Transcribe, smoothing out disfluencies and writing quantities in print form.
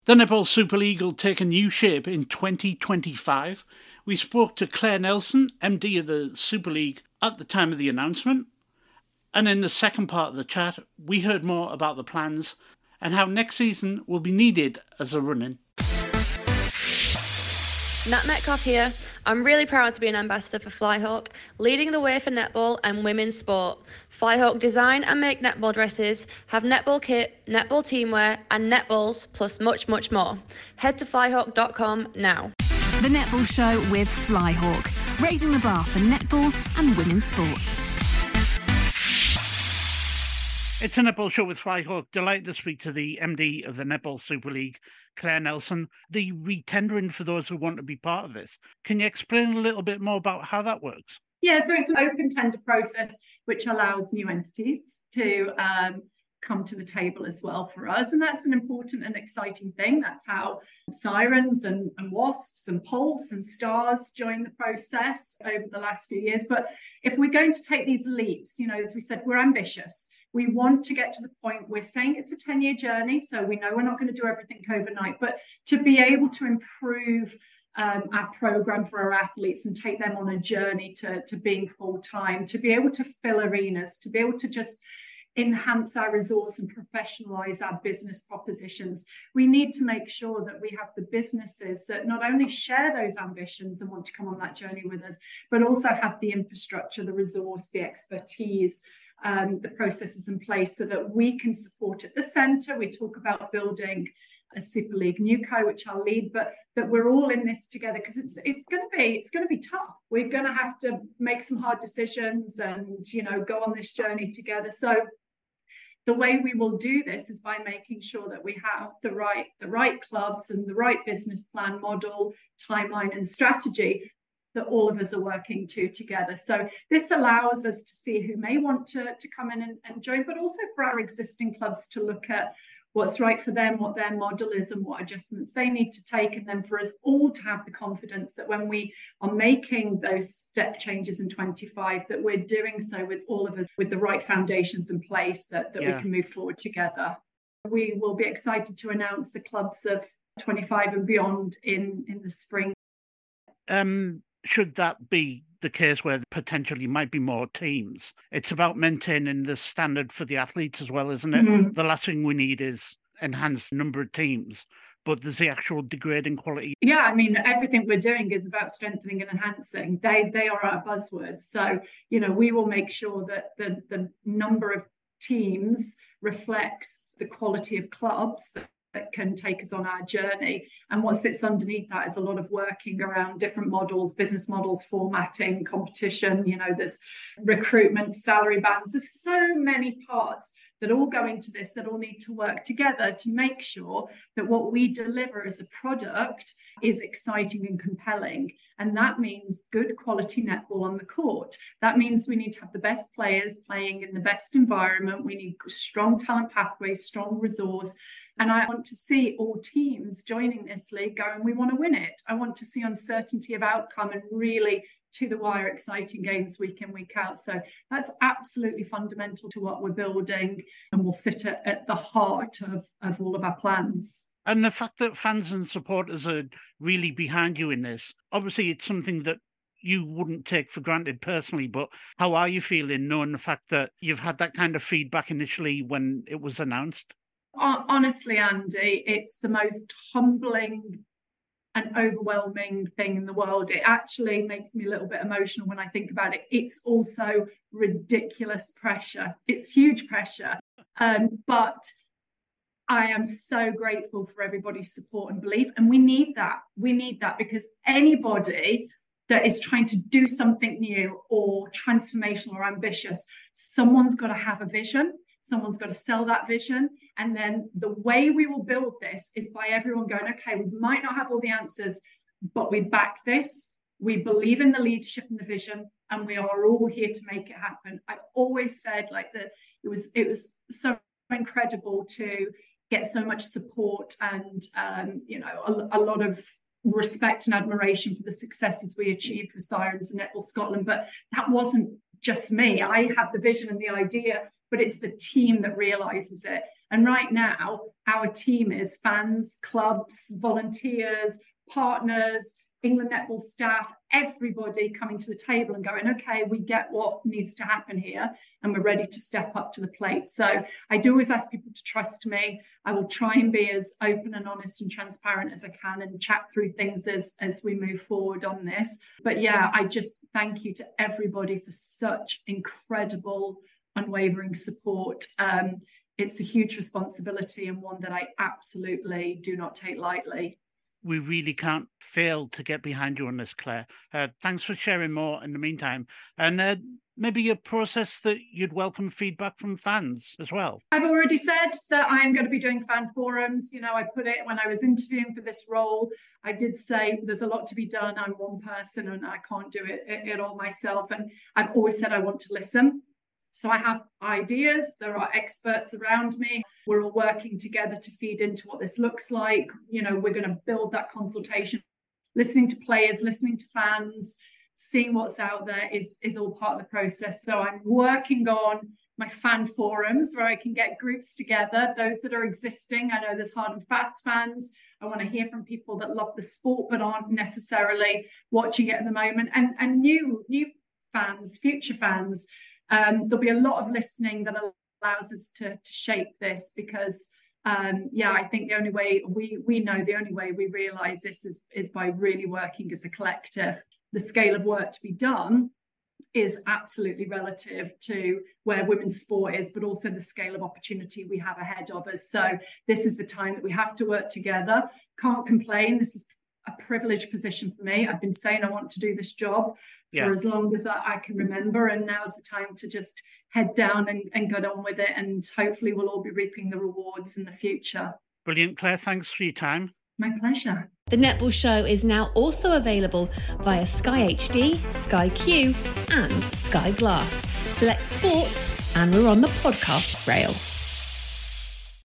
The Netball Super League will take a new shape in 2025. We spoke to Claire Nelson, MD of the Super League, at the time of the announcement. And in the second part of the chat, we heard more about the plans and how next season will be needed as a run-in. Nat Metcalf here. I'm really proud to be an ambassador for Flyhawk, leading the way for netball and women's sport. Flyhawk design and make netball dresses, have netball kit, netball teamwear and netballs, plus much, much more. Head to flyhawk.com now. The Netball Show with Flyhawk, raising the bar for netball and women's sport. It's a Netball Show with Flyhawk. Delighted to speak to the MD of the Netball Super League, Claire Nelson. The retendering for those who want to be part of this. Can you explain a little bit more about how that works? Yeah, so it's an open tender process which allows new entities to come to the table as well for us. And that's an important and exciting thing. That's how Sirens and Wasps and Pulse and Stars joined the process over the last few years. But if we're going to take these leaps, as we said, we're ambitious. We want to get to the point, we're saying it's a 10-year journey, so we know we're not going to do everything overnight, but to be able to improve our program for our athletes and take them on a journey to being full-time, to be able to fill arenas, to be able to just enhance our resource and professionalize our business propositions. We need to make sure that we have the businesses that not only share those ambitions and want to come on that journey with us, but also have the infrastructure, the resource, the expertise, the processes in place so that we can support at the centre. We talk about building a Super League Newco, which I'll lead, but that we're all in this together because it's going to be tough. We're going to have to make some hard decisions and go on this journey together. So the way we will do this is by making sure that we have the right clubs and the right business plan, model, timeline, and strategy that all of us are working together. So this allows us to see who may want to come in and join, but also for our existing clubs to look at what's right for them, what their model is and what adjustments they need to take. And then for us all to have the confidence that when we are making those step changes in 25, that we're doing so with all of us with the right foundations in place that we can move forward together. We will be excited to announce the clubs of 25 and beyond in the spring. Should that be the case where potentially might be more teams, it's about maintaining the standard for the athletes as well, isn't it? Mm-hmm. The last thing we need is enhanced number of teams, but there's the actual degrading quality. Yeah, I mean, everything we're doing is about strengthening and enhancing. They are our buzzwords. So, we will make sure that the number of teams reflects the quality of clubs that can take us on our journey. And what sits underneath that is a lot of working around different models, business models, formatting, competition, there's recruitment, salary bands. There's so many parts that all go into this that all need to work together to make sure that what we deliver as a product is exciting and compelling. And that means good quality netball on the court. That means we need to have the best players playing in the best environment. We need strong talent pathways, strong resource. And I want to see all teams joining this league going, we want to win it. I want to see uncertainty of outcome and really to the wire exciting games week in, week out. So that's absolutely fundamental to what we're building and will sit at the heart of all of our plans. And the fact that fans and supporters are really behind you in this, obviously it's something that you wouldn't take for granted personally, but how are you feeling knowing the fact that you've had that kind of feedback initially when it was announced? Honestly, Andy, it's the most humbling and overwhelming thing in the world. It actually makes me a little bit emotional when I think about it. It's also ridiculous pressure. It's huge pressure. But I am so grateful for everybody's support and belief. And we need that. We need that because anybody that is trying to do something new or transformational or ambitious, someone's got to have a vision. Someone's got to sell that vision. And then the way we will build this is by everyone going, okay, we might not have all the answers, but we back this. We believe in the leadership and the vision, and we are all here to make it happen. I always said it was so incredible to get so much support and, a lot of respect and admiration for the successes we achieved with Sirens and Netball Scotland. But that wasn't just me. I had the vision and the idea, but it's the team that realises it. And right now, our team is: fans, clubs, volunteers, partners, England Netball staff, everybody coming to the table and going, okay, we get what needs to happen here and we're ready to step up to the plate. So I do always ask people to trust me. I will try and be as open and honest and transparent as I can and chat through things as we move forward on this. But yeah, I just thank you to everybody for such incredible, unwavering support. It's a huge responsibility and one that I absolutely do not take lightly. We really can't fail to get behind you on this, Claire. Thanks for sharing more in the meantime. And maybe a process that you'd welcome feedback from fans as well. I've already said that I'm going to be doing fan forums. You know, I put it when I was interviewing for this role. I did say there's a lot to be done. I'm one person and I can't do it all myself. And I've always said I want to listen. So I have ideas. There are experts around me. We're all working together to feed into what this looks like. You know, we're going to build that consultation. Listening to players, listening to fans, seeing what's out there is all part of the process. So I'm working on my fan forums where I can get groups together, those that are existing. I know there's hard and fast fans. I want to hear from people that love the sport but aren't necessarily watching it at the moment. And new fans, future fans. There'll be a lot of listening that allows us to shape this because, I think the only way we know the only way we realise this is by really working as a collective. The scale of work to be done is absolutely relative to where women's sport is, but also the scale of opportunity we have ahead of us. So this is the time that we have to work together. Can't complain. This is a privileged position for me. I've been saying I want to do this job for as long as I can remember. And now's the time to just head down and get on with it. And hopefully we'll all be reaping the rewards in the future. Brilliant, Claire. Thanks for your time. My pleasure. The Netball Show is now also available via Sky HD, Sky Q and Sky Glass. Select sport and we're on the podcasts rail.